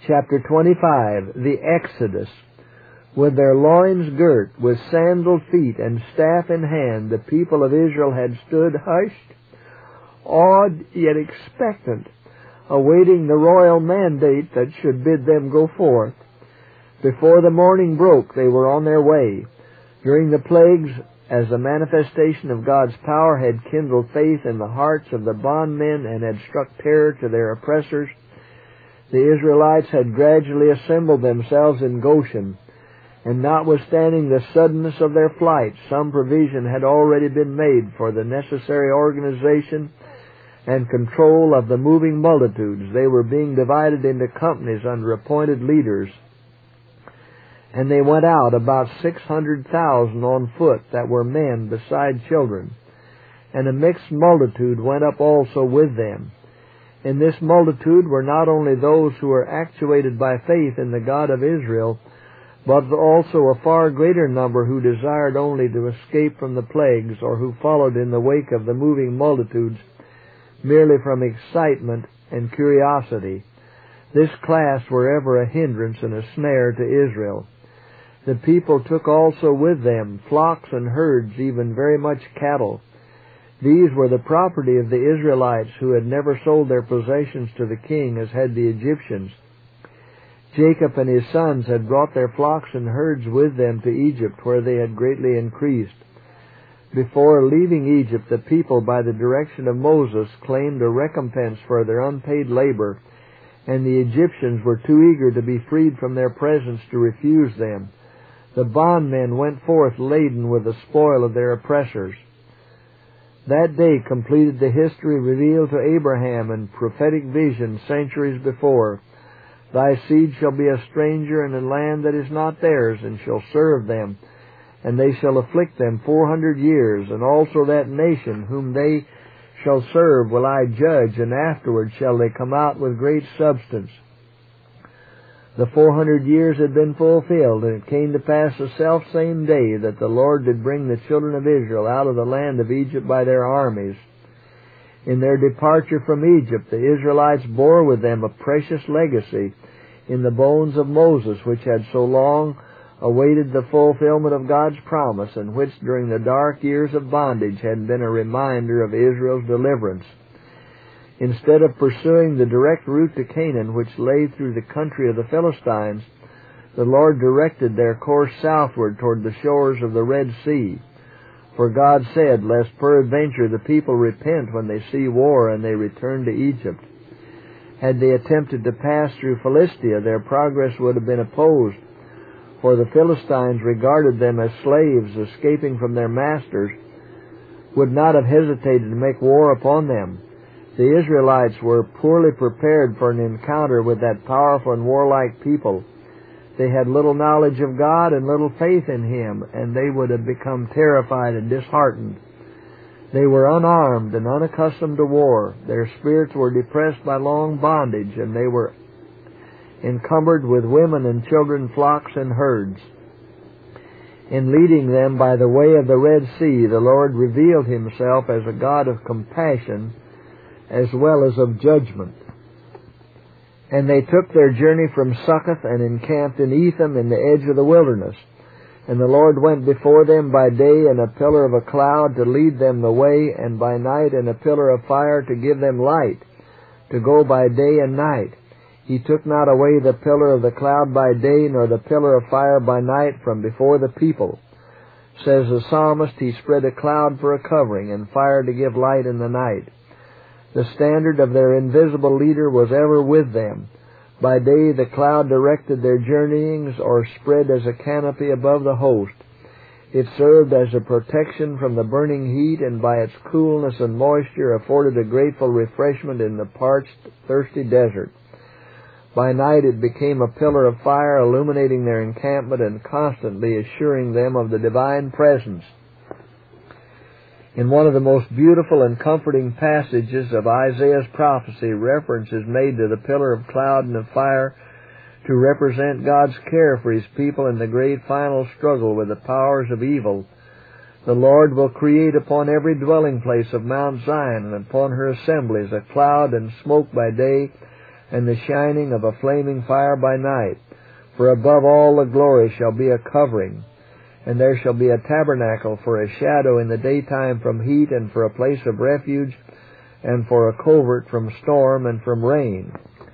Chapter 25, the Exodus. With their loins girt, with sandaled feet and staff in hand, the people of Israel had stood hushed, awed yet expectant, awaiting the royal mandate that should bid them go forth. Before the morning broke, they were on their way. During the plagues, as the manifestation of God's power had kindled faith in the hearts of the bondmen and had struck terror to their oppressors, the Israelites had gradually assembled themselves in Goshen, and notwithstanding the suddenness of their flight, some provision had already been made for the necessary organization and control of the moving multitudes. They were being divided into companies under appointed leaders, and they went out, about 600,000 on foot, that were men beside children. And a mixed multitude went up also with them. In this multitude were not only those who were actuated by faith in the God of Israel, but also a far greater number who desired only to escape from the plagues, or who followed in the wake of the moving multitudes merely from excitement and curiosity. This class were ever a hindrance and a snare to Israel. The people took also with them flocks and herds, even very much cattle. These were the property of the Israelites, who had never sold their possessions to the king as had the Egyptians. Jacob and his sons had brought their flocks and herds with them to Egypt, where they had greatly increased. Before leaving Egypt, the people, by the direction of Moses, claimed a recompense for their unpaid labor, and the Egyptians were too eager to be freed from their presence to refuse them. The bondmen went forth laden with the spoil of their oppressors. That day completed the history revealed to Abraham in prophetic vision centuries before. Thy seed shall be a stranger in a land that is not theirs, and shall serve them, and they shall afflict them 400 years, and also that nation whom they shall serve will I judge, and afterward shall they come out with great substance. The 400 years had been fulfilled, and it came to pass the selfsame day that the Lord did bring the children of Israel out of the land of Egypt by their armies. In their departure from Egypt, the Israelites bore with them a precious legacy in the bones of Moses, which had so long awaited the fulfillment of God's promise, and which during the dark years of bondage had been a reminder of Israel's deliverance. Instead of pursuing the direct route to Canaan, which lay through the country of the Philistines, the Lord directed their course southward toward the shores of the Red Sea. For God said, lest peradventure the people repent when they see war and they return to Egypt. Had they attempted to pass through Philistia, their progress would have been opposed, for the Philistines regarded them as slaves escaping from their masters, would not have hesitated to make war upon them. The Israelites were poorly prepared for an encounter with that powerful and warlike people. They had little knowledge of God and little faith in Him, and they would have become terrified and disheartened. They were unarmed and unaccustomed to war. Their spirits were depressed by long bondage, and they were encumbered with women and children, flocks and herds. In leading them by the way of the Red Sea, the Lord revealed Himself as a God of compassion as well as of judgment. And they took their journey from Succoth and encamped in Etham in the edge of the wilderness. And the Lord went before them by day in a pillar of a cloud to lead them the way, and by night in a pillar of fire to give them light, to go by day and night. He took not away the pillar of the cloud by day, nor the pillar of fire by night from before the people. Says the psalmist, He spread a cloud for a covering, and fire to give light in the night. The standard of their invisible leader was ever with them. By day the cloud directed their journeyings, or spread as a canopy above the host. It served as a protection from the burning heat, and by its coolness and moisture afforded a grateful refreshment in the parched, thirsty desert. By night it became a pillar of fire, illuminating their encampment and constantly assuring them of the divine presence. In one of the most beautiful and comforting passages of Isaiah's prophecy, reference is made to the pillar of cloud and of fire to represent God's care for His people in the great final struggle with the powers of evil. The Lord will create upon every dwelling place of Mount Zion and upon her assemblies a cloud and smoke by day, and the shining of a flaming fire by night. For above all the glory shall be a covering, and there shall be a tabernacle for a shadow in the daytime from heat, and for a place of refuge, and for a covert from storm and from rain.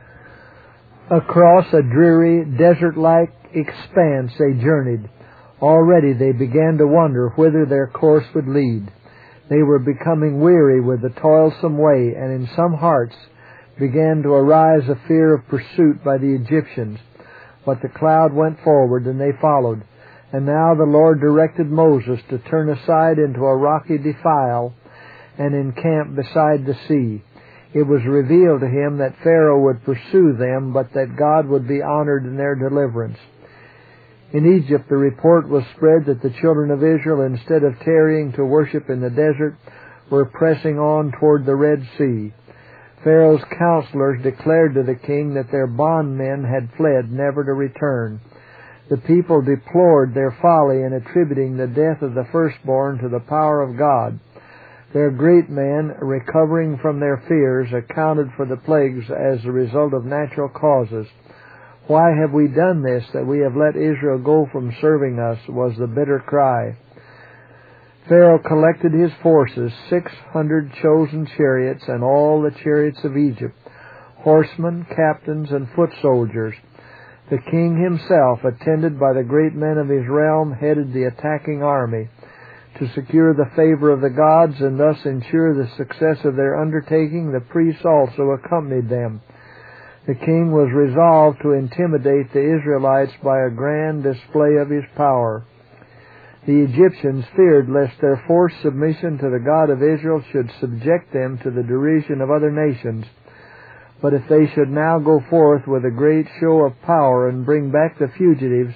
Across a dreary, desert-like expanse they journeyed. Already they began to wonder whither their course would lead. They were becoming weary with the toilsome way, and in some hearts began to arise a fear of pursuit by the Egyptians. But the cloud went forward, and they followed. And now the Lord directed Moses to turn aside into a rocky defile and encamp beside the sea. It was revealed to him that Pharaoh would pursue them, but that God would be honored in their deliverance. In Egypt the report was spread that the children of Israel, instead of tarrying to worship in the desert, were pressing on toward the Red Sea. Pharaoh's counselors declared to the king that their bondmen had fled, never to return. The people deplored their folly in attributing the death of the firstborn to the power of God. Their great men, recovering from their fears, accounted for the plagues as a result of natural causes. "Why have we done this, that we have let Israel go from serving us?" was the bitter cry. Pharaoh collected his forces, 600 chosen chariots, and all the chariots of Egypt, horsemen, captains, and foot soldiers. The king himself, attended by the great men of his realm, headed the attacking army. To secure the favor of the gods and thus ensure the success of their undertaking, the priests also accompanied them. The king was resolved to intimidate the Israelites by a grand display of his power. The Egyptians feared lest their forced submission to the God of Israel should subject them to the derision of other nations. But if they should now go forth with a great show of power and bring back the fugitives,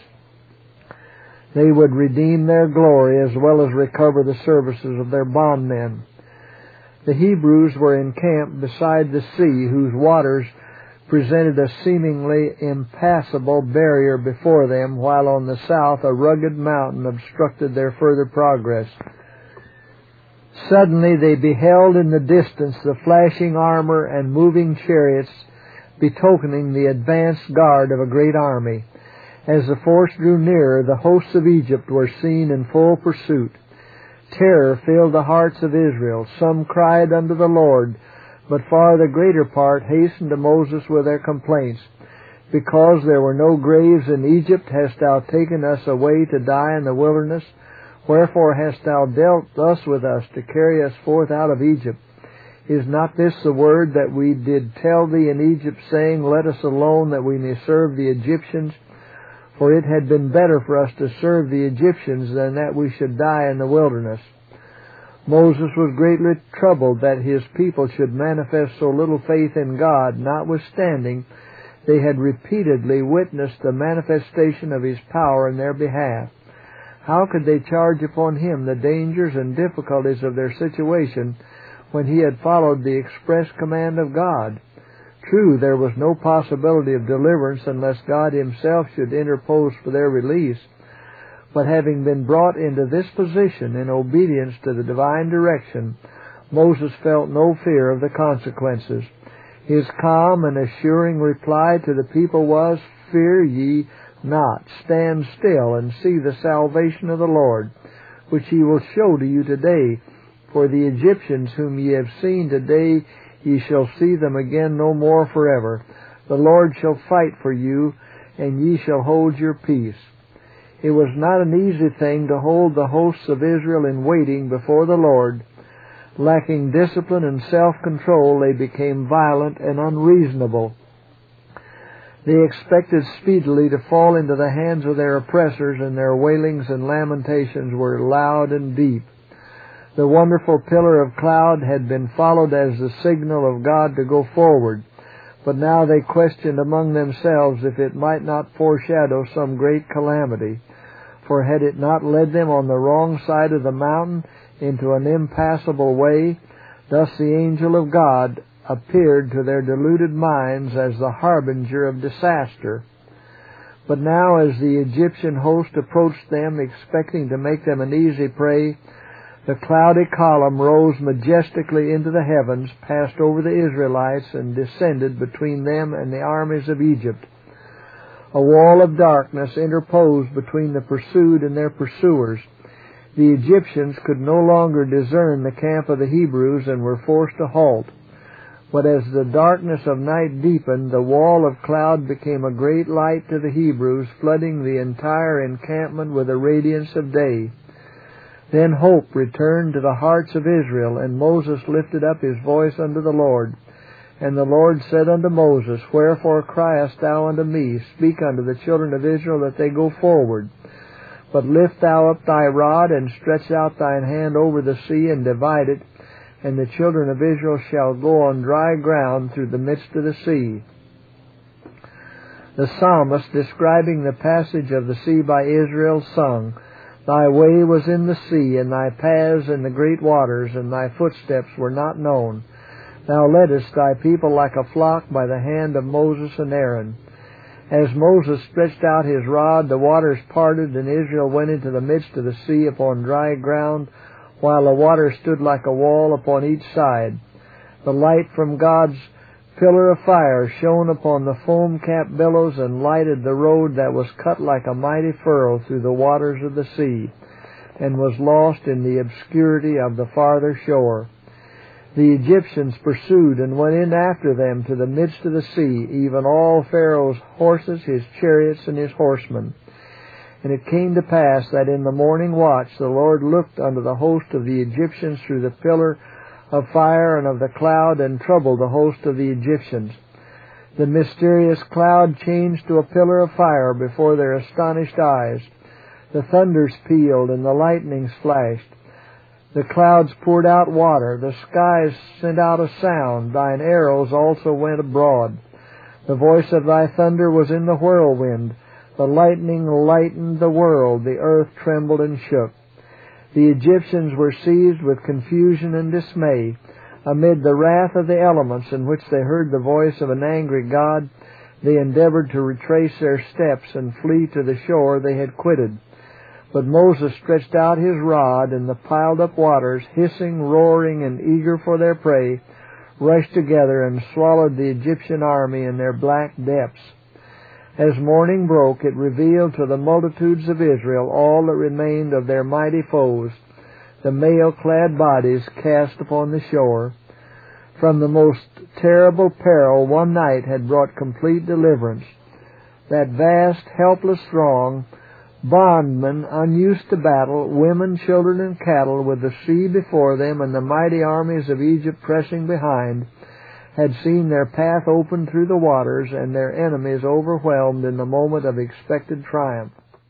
they would redeem their glory as well as recover the services of their bondmen. The Hebrews were encamped beside the sea, whose waters presented a seemingly impassable barrier before them, while on the south a rugged mountain obstructed their further progress. Suddenly they beheld in the distance the flashing armor and moving chariots, betokening the advance guard of a great army. As the force drew nearer, the hosts of Egypt were seen in full pursuit. Terror filled the hearts of Israel. Some cried unto the Lord, but far the greater part hastened to Moses with their complaints. "Because there were no graves in Egypt, hast thou taken us away to die in the wilderness? Wherefore hast thou dealt thus with us, to carry us forth out of Egypt? Is not this the word that we did tell thee in Egypt, saying, Let us alone, that we may serve the Egyptians? For it had been better for us to serve the Egyptians than that we should die in the wilderness." Moses was greatly troubled that his people should manifest so little faith in God, notwithstanding they had repeatedly witnessed the manifestation of his power in their behalf. How could they charge upon him the dangers and difficulties of their situation when he had followed the express command of God? True, there was no possibility of deliverance unless God himself should interpose for their release. But having been brought into this position in obedience to the divine direction, Moses felt no fear of the consequences. His calm and assuring reply to the people was, "Fear ye not. Stand still and see the salvation of the Lord, which he will show to you today. For the Egyptians whom ye have seen today, ye shall see them again no more forever. The Lord shall fight for you, and ye shall hold your peace." It was not an easy thing to hold the hosts of Israel in waiting before the Lord. Lacking discipline and self-control, they became violent and unreasonable. They expected speedily to fall into the hands of their oppressors, and their wailings and lamentations were loud and deep. The wonderful pillar of cloud had been followed as the signal of God to go forward, but now they questioned among themselves if it might not foreshadow some great calamity. For had it not led them on the wrong side of the mountain into an impassable way? Thus the angel of God appeared to their deluded minds as the harbinger of disaster. But now as the Egyptian host approached them, expecting to make them an easy prey, The cloudy column rose majestically into the heavens, passed over the Israelites, and descended between them and the armies of Egypt. A wall of darkness interposed between the pursued and their pursuers. The Egyptians could no longer discern the camp of the Hebrews and were forced to halt. But as the darkness of night deepened, the wall of cloud became a great light to the Hebrews, flooding the entire encampment with the radiance of day. Then hope returned to the hearts of Israel, and Moses lifted up his voice unto the Lord. And the Lord said unto Moses, Wherefore criest thou unto me? Speak unto the children of Israel that they go forward. But lift thou up thy rod, and stretch out thine hand over the sea, and divide it, and the children of Israel shall go on dry ground through the midst of the sea. The psalmist, describing the passage of the sea by Israel, sung, Thy way was in the sea, and thy paths in the great waters, and thy footsteps were not known. Thou leddest thy people like a flock by the hand of Moses and Aaron. As Moses stretched out his rod, the waters parted, and Israel went into the midst of the sea upon dry ground, while the water stood like a wall upon each side. The light from God's pillar of fire shone upon the foam-capped billows and lighted the road that was cut like a mighty furrow through the waters of the sea, and was lost in the obscurity of the farther shore. The Egyptians pursued and went in after them to the midst of the sea, even all Pharaoh's horses, his chariots, and his horsemen. And it came to pass that in the morning watch the Lord looked unto the host of the Egyptians through the pillar of fire and of the cloud, and troubled the host of the Egyptians. The mysterious cloud changed to a pillar of fire before their astonished eyes. The thunders pealed and the lightnings flashed. The clouds poured out water. The skies sent out a sound. Thine arrows also went abroad. The voice of thy thunder was in the whirlwind. The lightning lightened the world. The earth trembled and shook. The Egyptians were seized with confusion and dismay. Amid the wrath of the elements in which they heard the voice of an angry God, they endeavored to retrace their steps and flee to the shore they had quitted. But Moses stretched out his rod, and the piled-up waters, hissing, roaring, and eager for their prey, rushed together and swallowed the Egyptian army in their black depths. As morning broke, it revealed to the multitudes of Israel all that remained of their mighty foes, the mail-clad bodies cast upon the shore. From the most terrible peril, one night had brought complete deliverance. That vast, helpless throng, bondmen unused to battle, women, children, and cattle, with the sea before them and the mighty armies of Egypt pressing behind, had seen their path opened through the waters and their enemies overwhelmed in the moment of expected triumph.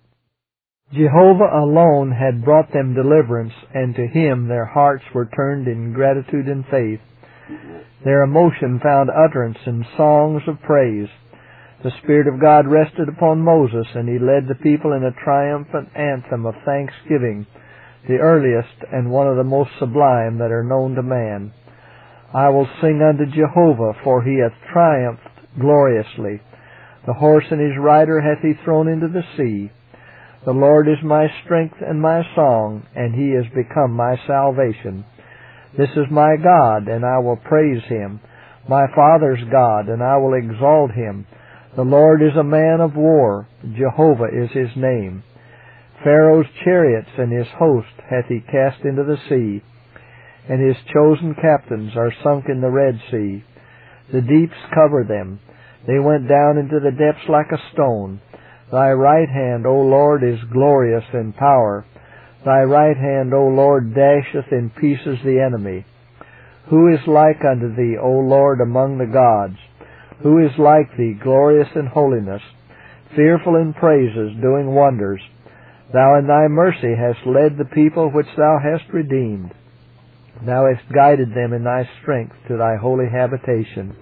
Jehovah alone had brought them deliverance, and to Him their hearts were turned in gratitude and faith. Their emotion found utterance in songs of praise. The Spirit of God rested upon Moses, and he led the people in a triumphant anthem of thanksgiving, the earliest and one of the most sublime that are known to man. I will sing unto Jehovah, for he hath triumphed gloriously. The horse and his rider hath he thrown into the sea. The Lord is my strength and my song, and he is become my salvation. This is my God, and I will praise him, my Father's God, and I will exalt him. The Lord is a man of war. Jehovah is his name. Pharaoh's chariots and his host hath he cast into the sea, and his chosen captains are sunk in the Red Sea. The deeps cover them. They went down into the depths like a stone. Thy right hand, O Lord, is glorious in power. Thy right hand, O Lord, dasheth in pieces the enemy. Who is like unto thee, O Lord, among the gods? Who is like thee, glorious in holiness, fearful in praises, doing wonders? Thou in thy mercy hast led the people which thou hast redeemed. Thou hast guided them in thy strength to thy holy habitation.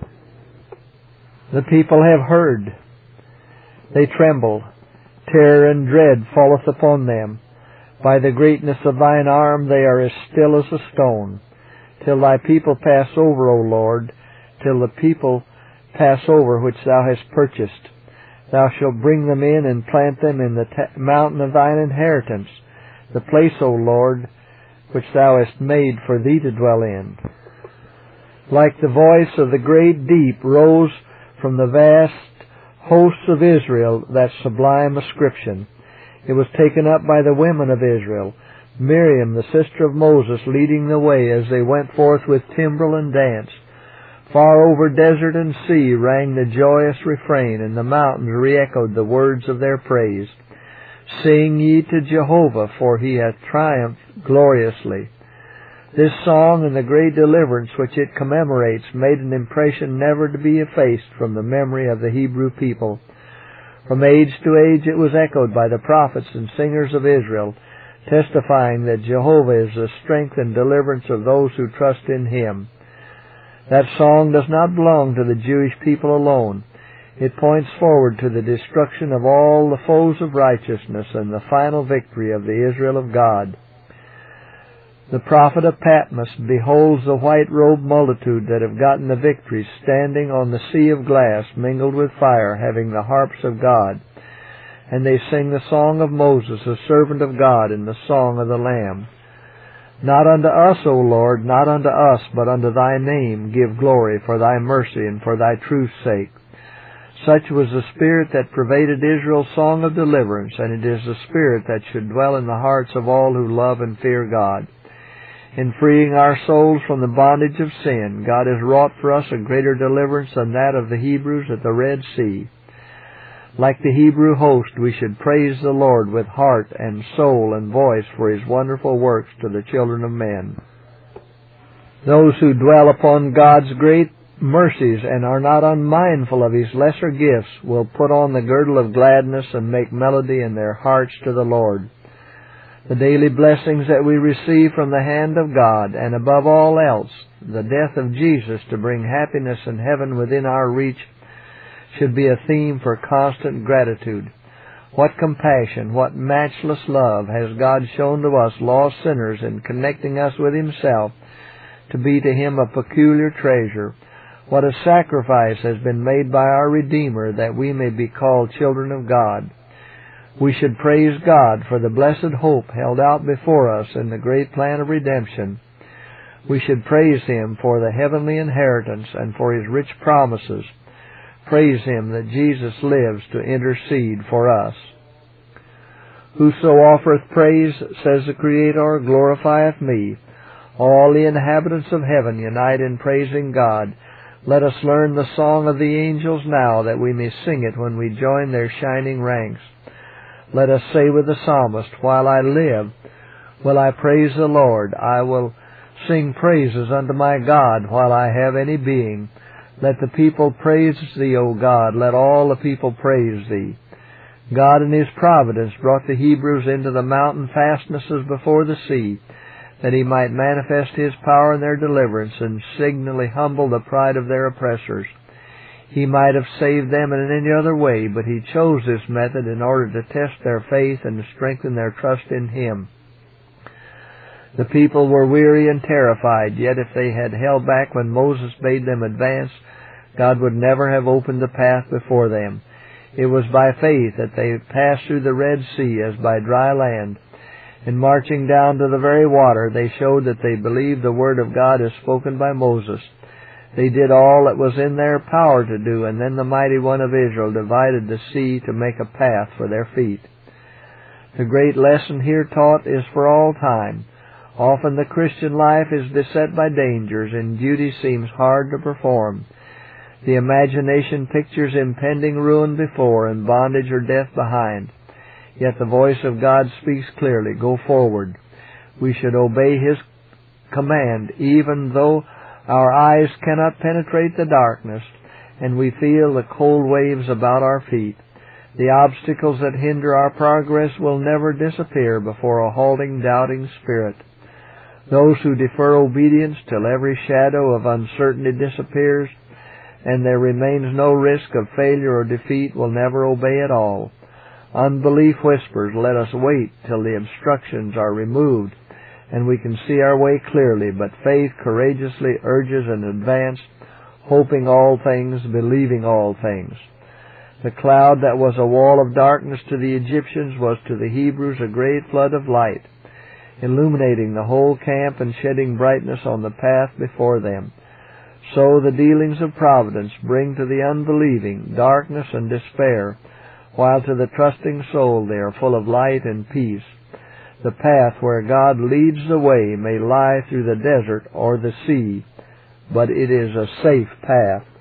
The people have heard. They tremble. Terror and dread falleth upon them. By the greatness of thine arm they are as still as a stone. Till thy people pass over, O Lord, till the people pass over which thou hast purchased. Thou shalt bring them in and plant them in the mountain of thine inheritance, the place, O Lord, which thou hast made for thee to dwell in. Like the voice of the great deep rose from the vast hosts of Israel that sublime ascription. It was taken up by the women of Israel, Miriam, the sister of Moses, leading the way as they went forth with timbrel and dance. Far over desert and sea rang the joyous refrain, and the mountains re-echoed the words of their praise. Sing ye to Jehovah, for he hath triumphed gloriously. This song and the great deliverance which it commemorates made an impression never to be effaced from the memory of the Hebrew people. From age to age it was echoed by the prophets and singers of Israel, testifying that Jehovah is the strength and deliverance of those who trust in Him. That song does not belong to the Jewish people alone. It points forward to the destruction of all the foes of righteousness and the final victory of the Israel of God. The prophet of Patmos beholds the white-robed multitude that have gotten the victory, standing on the sea of glass mingled with fire, having the harps of God. And they sing the song of Moses, the servant of God, and the song of the Lamb. Not unto us, O Lord, not unto us, but unto thy name give glory for thy mercy and for thy truth's sake. Such was the spirit that pervaded Israel's song of deliverance, and it is the spirit that should dwell in the hearts of all who love and fear God. In freeing our souls from the bondage of sin, God has wrought for us a greater deliverance than that of the Hebrews at the Red Sea. Like the Hebrew host, we should praise the Lord with heart and soul and voice for His wonderful works to the children of men. Those who dwell upon God's great mercies and are not unmindful of His lesser gifts will put on the girdle of gladness and make melody in their hearts to the Lord. The daily blessings that we receive from the hand of God, and above all else, the death of Jesus to bring happiness and heaven within our reach, should be a theme for constant gratitude. What compassion, what matchless love has God shown to us lost sinners in connecting us with Himself to be to Him a peculiar treasure. What a sacrifice has been made by our Redeemer that we may be called children of God. We should praise God for the blessed hope held out before us in the great plan of redemption. We should praise Him for the heavenly inheritance and for His rich promises. Praise Him that Jesus lives to intercede for us. Whoso offereth praise, says the Creator, glorifieth me. All the inhabitants of heaven unite in praising God. Let us learn the song of the angels now, that we may sing it when we join their shining ranks. Let us say with the psalmist, while I live, will I praise the Lord. I will sing praises unto my God while I have any being. Let the people praise Thee, O God. Let all the people praise Thee. God in His providence brought the Hebrews into the mountain fastnesses before the sea, that He might manifest His power in their deliverance and signally humble the pride of their oppressors. He might have saved them in any other way, but He chose this method in order to test their faith and to strengthen their trust in Him. The people were weary and terrified, yet if they had held back when Moses bade them advance, God would never have opened the path before them. It was by faith that they passed through the Red Sea as by dry land. In marching down to the very water, they showed that they believed the word of God as spoken by Moses. They did all that was in their power to do, and then the mighty one of Israel divided the sea to make a path for their feet. The great lesson here taught is for all time. Often the Christian life is beset by dangers, and duty seems hard to perform. The imagination pictures impending ruin before, and bondage or death behind. Yet the voice of God speaks clearly, go forward. We should obey His command, even though our eyes cannot penetrate the darkness, and we feel the cold waves about our feet. The obstacles that hinder our progress will never disappear before a halting, doubting spirit. Those who defer obedience till every shadow of uncertainty disappears, and there remains no risk of failure or defeat, will never obey at all. Unbelief whispers, let us wait till the obstructions are removed and we can see our way clearly, but faith courageously urges an advance, hoping all things, believing all things. The cloud that was a wall of darkness to the Egyptians was to the Hebrews a great flood of light. illuminating the whole camp and shedding brightness on the path before them. So the dealings of providence bring to the unbelieving darkness and despair, while to the trusting soul they are full of light and peace. The path where God leads the way may lie through the desert or the sea, but it is a safe path.